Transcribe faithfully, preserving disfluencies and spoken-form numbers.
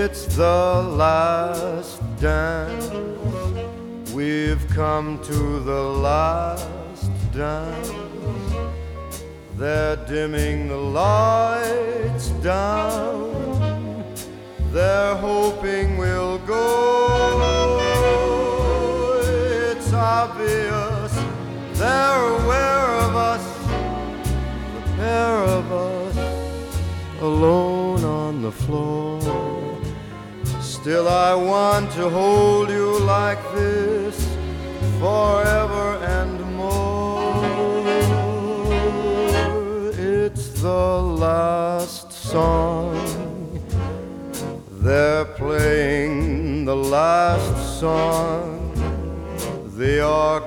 It's the last dance. We've come to the last dance. They're dimming the lights down. They're hoping we'll go. It's obvious they're aware of us, the pair of us alone on the floor. Still I want to hold you like this forever and more. It's the last song. They're playing the last song. The orchestra